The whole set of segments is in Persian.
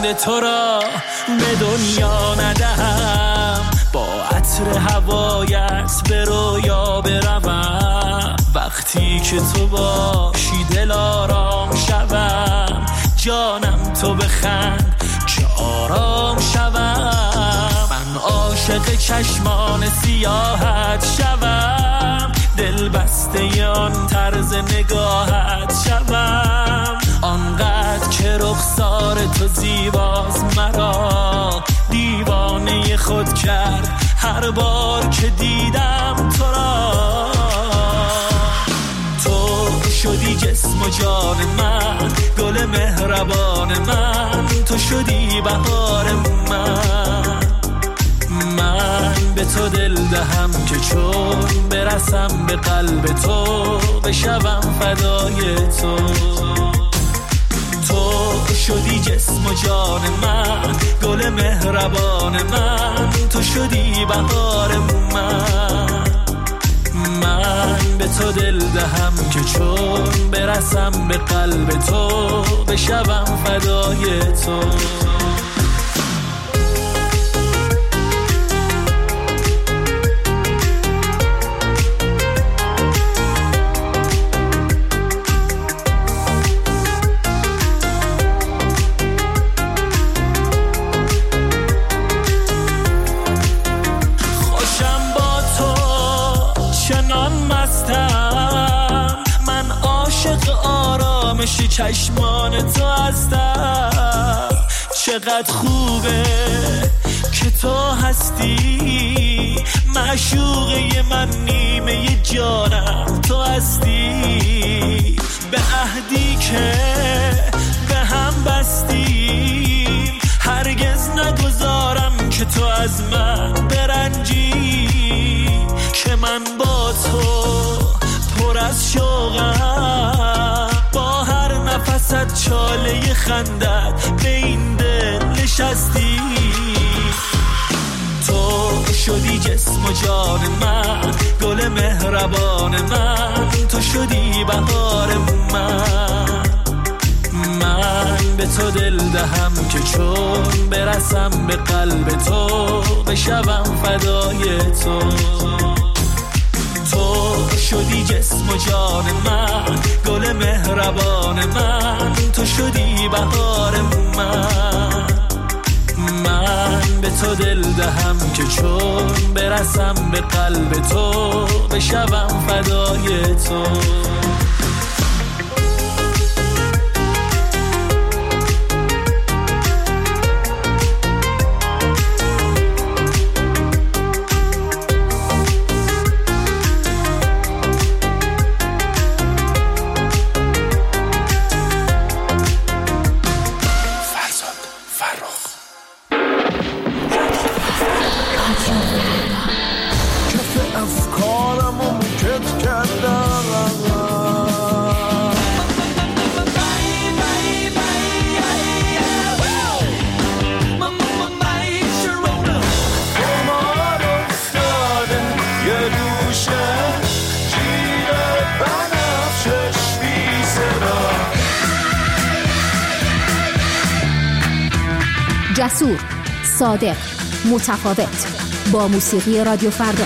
لبخند تو را به دنیا ندهم، با عطر هوایت به رویا بروم. وقتی که تو باشی دل آرام شوم، جانم تو بخند که آرام شوم. من عاشق چشمان سیاحت شوم، دل بسته آن طرز نگاهت شوم. آنقدر که رخسار تو زیباست مرا دیوانه خود کرد هر بار که دیدم تو را. تو شدی جسم و جان من، گل مهربان من، تو شدی بهار من. من به تو دل دهم که چون برسم به قلب تو بشوم فدای تو. تو شدی جسم و جان من، گل مهربان من، تو شدی بهار من. من به تو دل دهم که چون برسم به قلب تو بشوم فدای تو. من عاشق آرامش چشمان تو هستم. چقدر خوبه که تو هستی، معشوقه من، نیمه جانم تو هستی. به عهدی که به هم بستیم هرگز نگذارم که تو از من برنجی. که من با تو پر از شوقم، با هر نفست چاله خندت به این دل نشستی. تو شدی جسم و جان من، گل مهربان من، تو شدی بهار من. من به تو دل دهم که چون برسم به قلب تو بشوم فدای تو. تو شدی جسم و جان من، گل مهربان من، تو شدی بهار من. من به تو دل دهم که چون برسم به قلب تو بشوم فدای تو. جسور، صادق، متفاوت، با موسیقی رادیو فردا.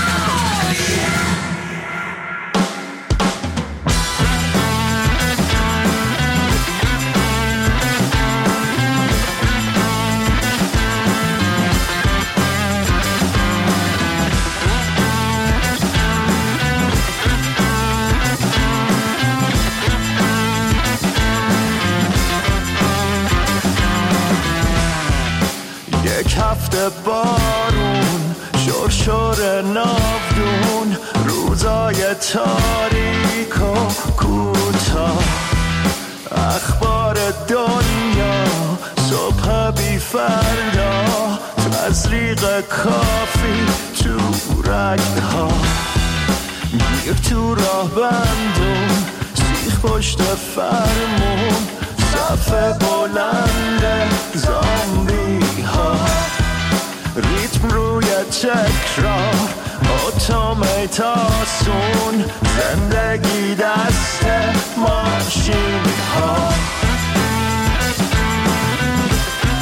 بارون شرشر ناودون، روزای تاریک و کوتاه، اخبار دنیا صبح بی فردا، تزریق کافی تو رگها، گیر تو راه بندون، سیخ پشت فرمون، صف بلند زامبی ها، ریتم روی تکرار، اتوماتاسون، زندگی دست ماشین ها.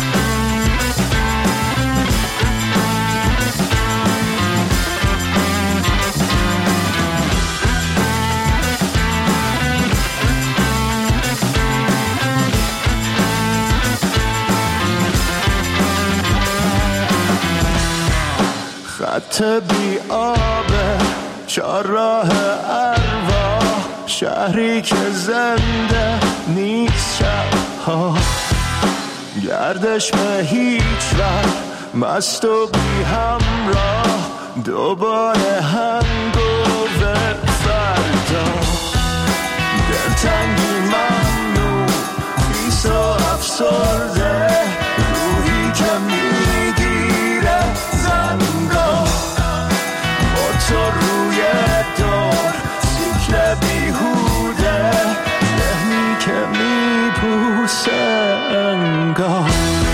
خط بی آبه، چهارراه ارواح، شهری که زنده نیست شبها، گردش به هیچ وقت، مست و بی همراه، دوباره هنگوور فردا، دلتنگی ممنوع، بیس و افسرده، روحی که میگیره زنگاه، با تو روی دور، سیکل بیهوده، ذهنی که میپوسه انگار.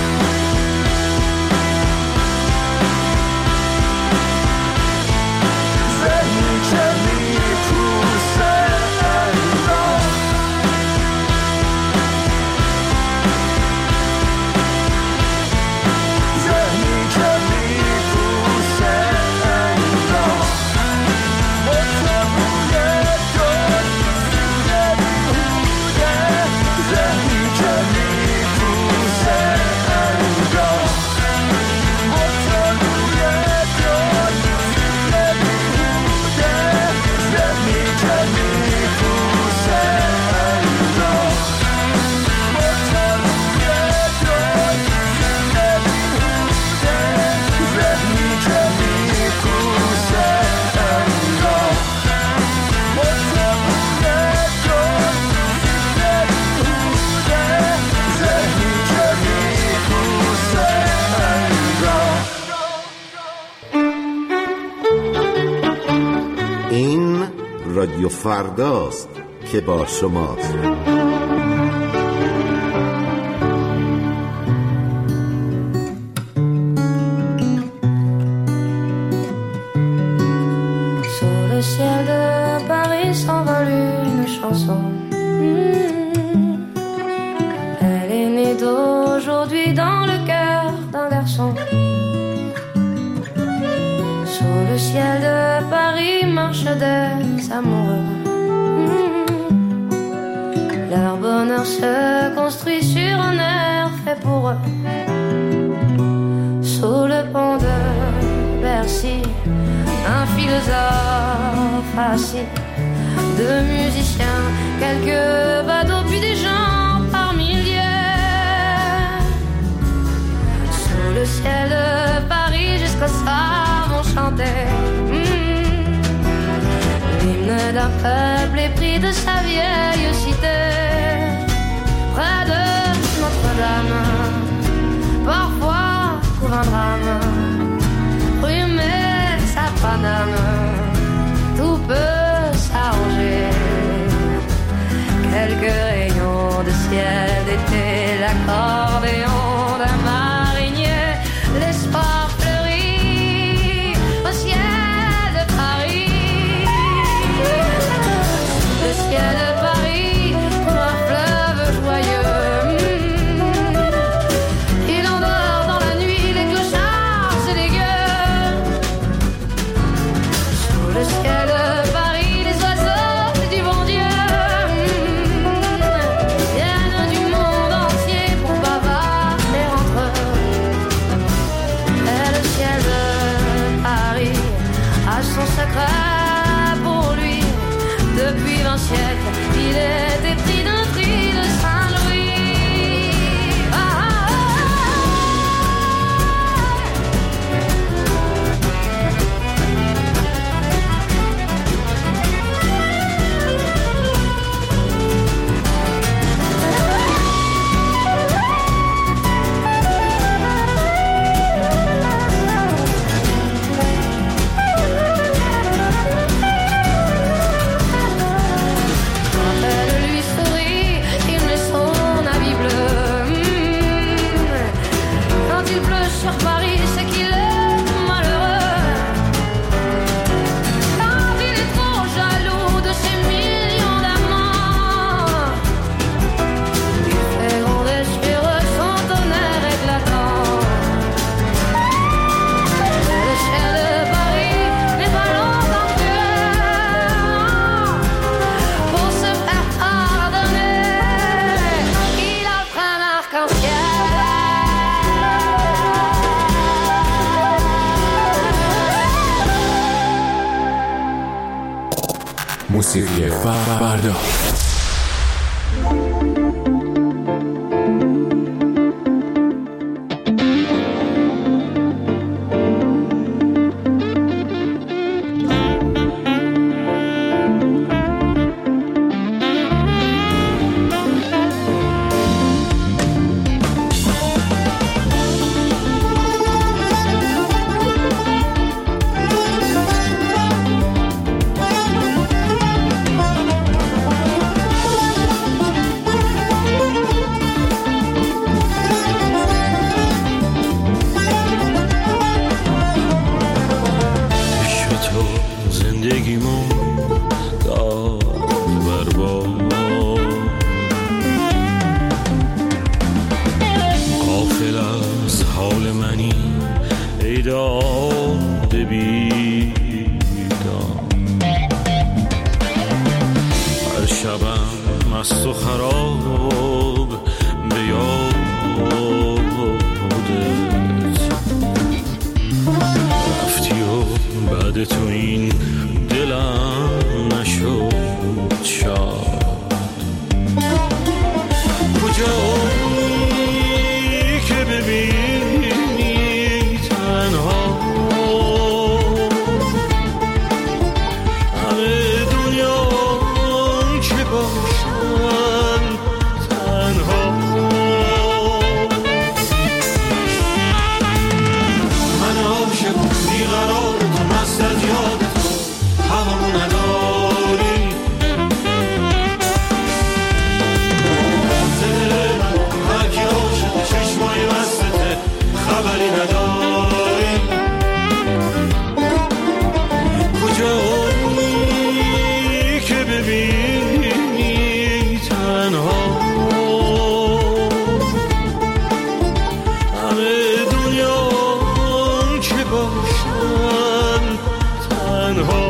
رادیو فرداست که با شماست. Sur le ciel de Paris s'envole une chanson. Elle est née d'aujourd'hui dans le cœur d'un garçon. Sur le ciel de Paris marchent des amoureux. Leur bonheur se construit sur un air fait pour eux. Sous le pont de Bercy, un philosophe assis, deux musiciens, quelques badauds, puis des gens par milliers. Sous le ciel de Paris, jusqu'au soir vont chanter l'hymne d'un peuple épris de sa vieille cité. Près de Notre-Dame, parfois couvre un drame, rue Messa Paname, tout peut s'arranger. Quelques rayons de ciel d'été, l'accordéon d'un marinier, l'espoir fleurit au ciel de Paris. Le ciel de Paris comme un fleuve joyeux. Il endort dans la nuit les clochards et les gueux. Sous le ciel de Paris, les oiseaux du bon Dieu viennent du monde entier pour bavarder entre eux. Et le ciel de Paris a son secret pour lui. Depuis 20 siècles, il est épris d'un cri de Saint-Louis. Quand elle lui sourit, il met son habit bleu. Quand il pleut sur Paris, c'est qu'il est malheureux. Quand il est trop jaloux de ses millions d'amants, il fait gronder sur eux son tonnerre éclatant. Le ciel de Paris n'est pas longtemps cruel. Pour se faire pardonner, il offre un arc-en-ciel. موسیقی فردا. مست و خراب به یادت رفتی و بعد تو این دلم نشد شاد. کجایی که ببینی تنها همه دنیا که باشن تنها. من عاشق بیقرار تو مست از یاد تو هممون نداری دل من هرکی عاشق چشمای مستته خبری نداری. کجایی که ببینی تنها همه دنیا که باشن تنها.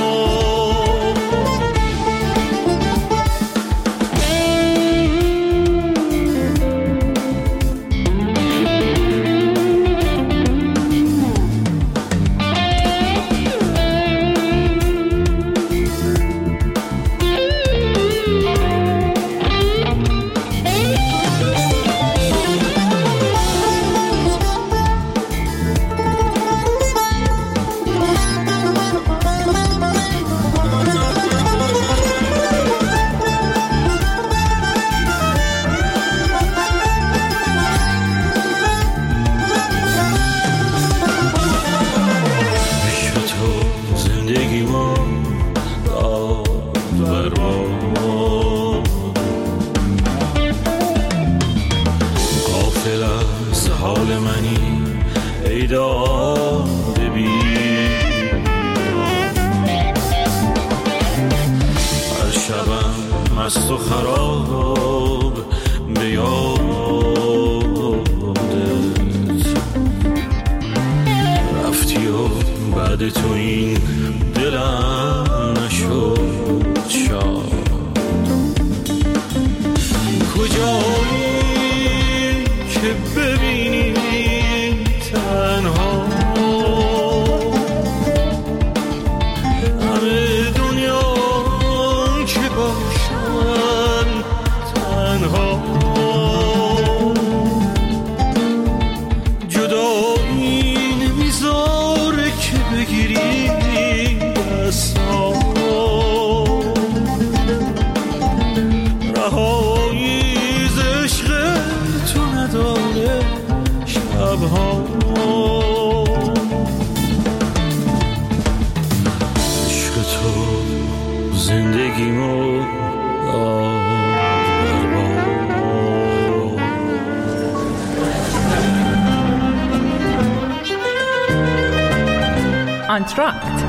غافل از حال منی ای داده بیدار هر شبم مست و خراب به یادت رفتی و بعد تو این دلم نشد شاد. کجایی که ببینی تنها همه دنیا که باشن تنها. جدایی نمیذاره که بگیری دستا رهایی ز عشق تو نداره شبها. عشق تو زندگیمو آنتراکت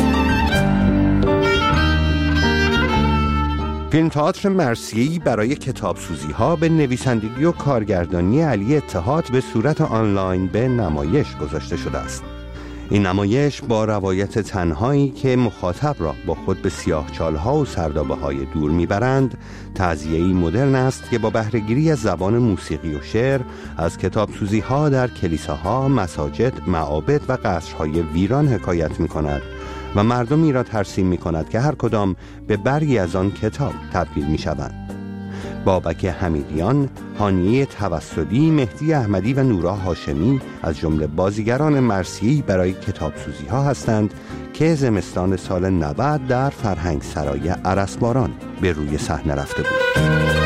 فیلم تئاتر مرثیه‌ای برای کتابسوزی‌ها به نویسندگی و کارگردانی علی اتحاد به صورت آنلاین به نمایش گذاشته شده است. این نمایش با روایت تنهایی که مخاطب را با خود به سیاهچال‌ها و سردابه‌های دور می‌برند، تعزیه‌ای مدرن است که با بهره‌گیری از زبان موسیقی و شعر از کتابسوزی‌ها در کلیساها، مساجد، معابد و قصرهای ویران حکایت می‌کند و مردمی را ترسیم می کند که هر کدام به برگی از آن کتاب تبدیل می شوند. بابک حمیدیان، هانیه توسلی، مهدی احمدی و نورا هاشمی از جمله بازیگران مرثیه‌ای برای کتابسوزی ها هستند که زمستان سال 90 در فرهنگ سرای ارسباران به روی صحنه رفته بود.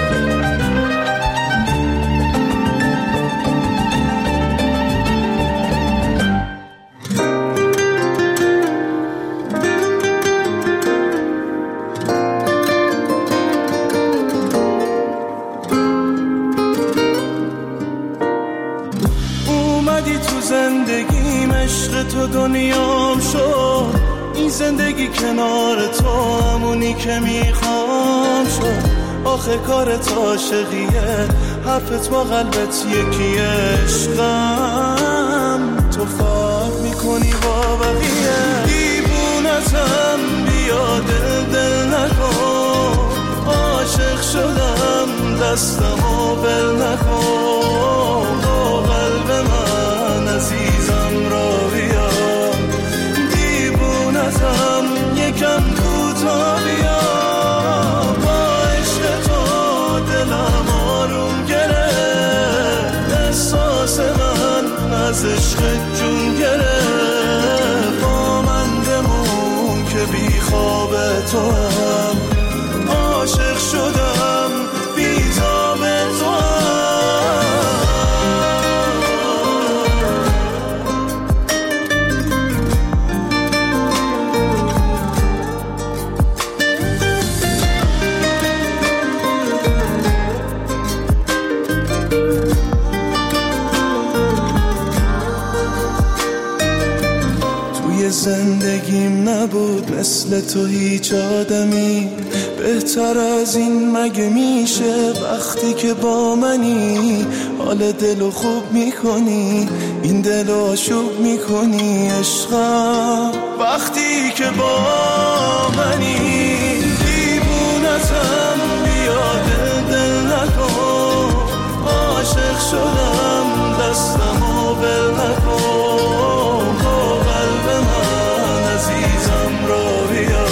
تو دنیام شد، این زندگی کنار تو همونی که میخوام شد. آخه کارت عاشقیه، حرفت با قلبت یکیه. عشقم تو فرق میکنی با بقیه. دیوونتم بیا دل نکن، عاشق شدم دستمو بل نکن. با قلب من عزیزم را بیا، دیوونتم یکم کوتا بیا. با عشق تو دلم آروم گرفت، احساس من از عشق جون گرفت. با من بمون که بی خواب تو هم، عاشق شدم بی تاب تو هم. زندگیم نبود مثل تو هیچ آدمی، بهتر از این مگه میشه وقتی که با منی. حال دلو خوب میکنی، این دلو آشوب میکنی. عشقم وقتی که با منی، دیوونتم بیا دل نکن. عاشق شدم دستمو بل نکن. با قلب من عزیزم را بیا،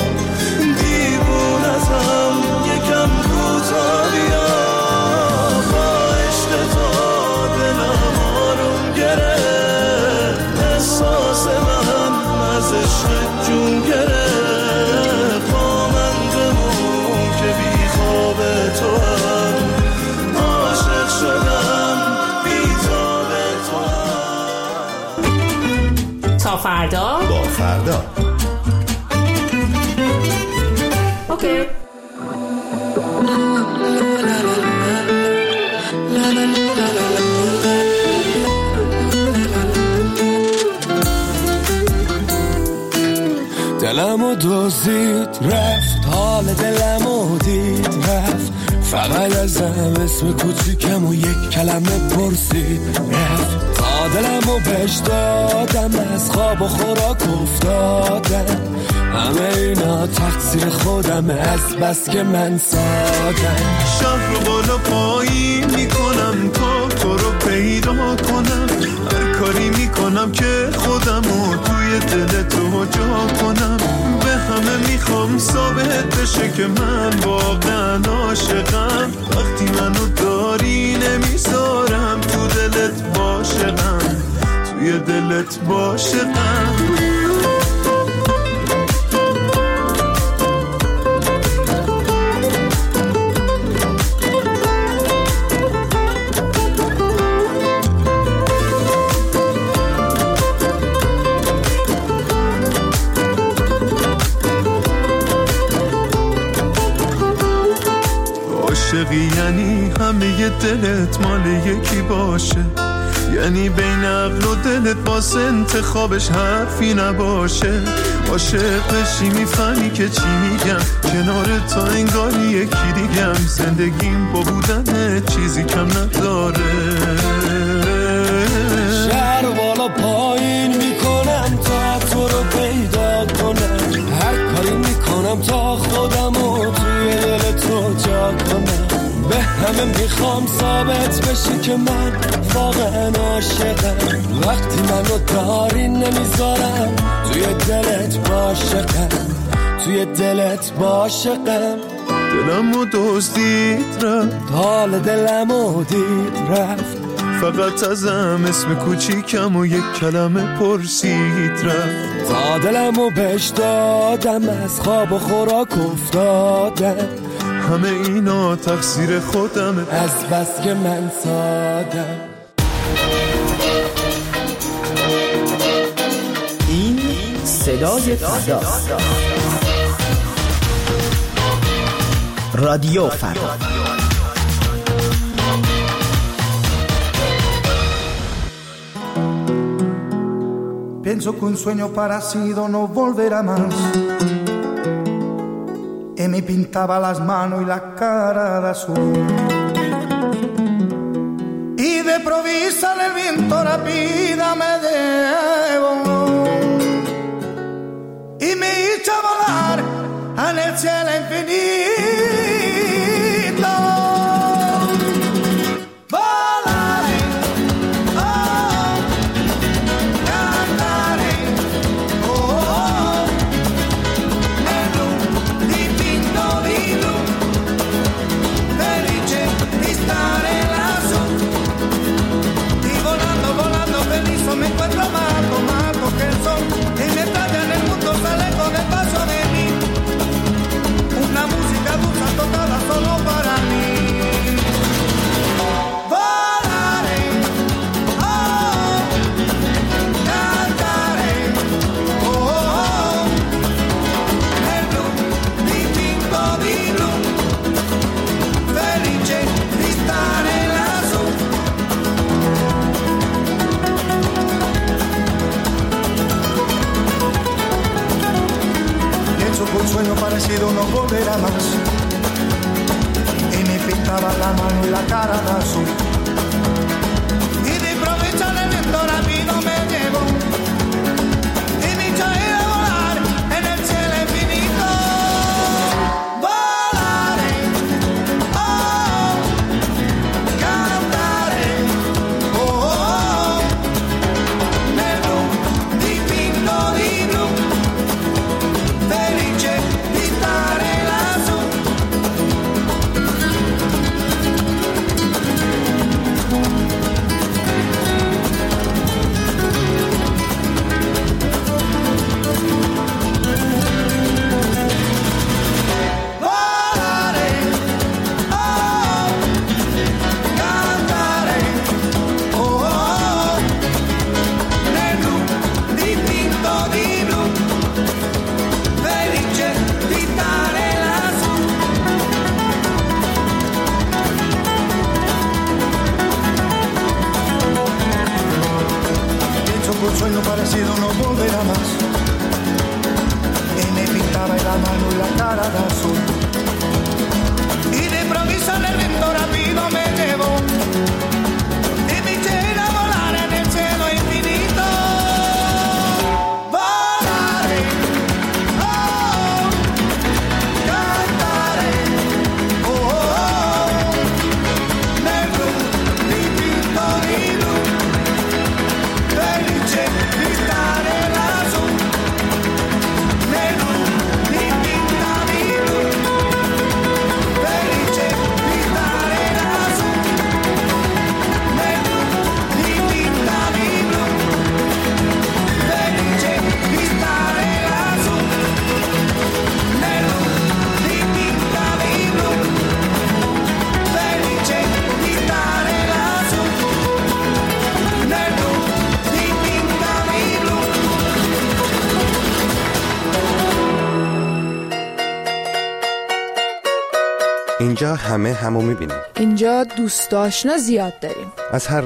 دیوونتم یکم کوتا بیا. با عشق تو دلم آروم گرفت، احساس من از عشق جون گرفت. با من بمون که بی خواب تو هم، عاشق شدم بی تاب تو هم. تا فردا با فردا. اوکی. دلمو دزدید رفت، حال دلمو دید رفت. فقط ازم اسم کوچیکم و یک کلمه پرسید رفت. تا دلمو بهش دادم، از خواب و خوراک افتادم. همه اینا تقصیر خودم، از بس که من سادم. شهر رو بالا پایین میکنم تا تو رو پیدا کنم. هر کاری میکنم که خودمو توی دل تو جا کنم. به همه میخوام ثابت بشه که من واقعا عاشقم. وقتی منو داری نمیذارم تو دلت باشقم، توی دلت باشقم. عاشقی یعنی همه دلت مال یکی باشه، یعنی بین عقل و دلت واسه انتخابش حرفی نباشه. عاشق بشی میفهمی که چی میگم، کنار تو انگاری یکی دیگم. زندگیم با بودن چیزی کم نداره. شهر بالا پایین میکنم تا تو رو پیدا کنم. هر کاری میکنم تا خودم رو توی دل تو جا کنم. به همه میخوام ثابت بشه که من واقعا عاشقم. وقتی منو داری نمیذارم توی دلت باشقم، توی دلت باشقم. دلمو دزدید رفت، حال دلمو دید رفت، فقط ازم اسم کوچیکم و یک کلمه پرسید رفت. تا دلمو بهش دادم از خواب و خوراک افتادم. همه اینا تقصیر خودمه از بس که من سادم. این صدای فرداست. رادیو فردا. Pienso que un sueño parecido no volverá más. Y me pintaba las manos y la cara de azul. Y de improvisa en el viento rápida me llevo. Y me echa a volar en el cielo infinito. Parecido no volverá más. Y me pintaba la mano y la cara de azul. Y de improviso en el viento rápido me llevo. Y me echa a ir a volar en el cielo infinito. Volaré, oh, cantaré, oh, nel blu dipinto di blu. Felice di stare lassù. Volare, oh, cantare, oh, nel blu dipinto di blu. Felice di stare lassù. Pienso que un sueño parecido no volverá más. Y me pintaba la mano y la cara de azul. Y de improviso en el viento rápido me llevo. Y me eché a ir a volar en el cielo infinito. Volare, oh, cantare, oh, nel blu dipinto di blu. Felice di stare lassù. Nel blu dipinto di blu. Felice di stare lassù. Nel blu dipinto di blu. Felice di stare lassù. Nel blu dipinto di blu. Felice di stare lassù. Nel blu dipinto di blu. اینجا همه همو میبینیم. اینجا دوست آشنا زیاد داریم. از هر